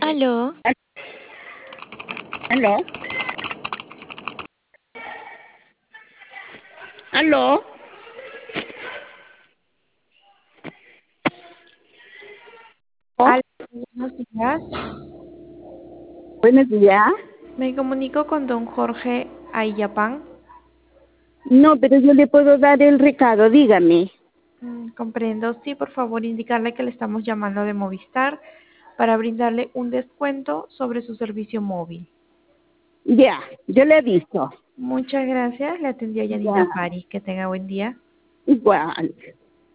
Aló, ¿Aló? ¿Aló? aló, ¿Oh? buenos días. Buenos días. Me comunico con don Jorge Ayapán. No, pero yo le puedo dar el recado, dígame. Comprendo. Sí, por favor, indicarle que le estamos llamando de Movistar para brindarle un descuento sobre su servicio móvil. Ya, yo le aviso. Muchas gracias. Le atendió Yanina Ya, Faris. Que tenga buen día. igual.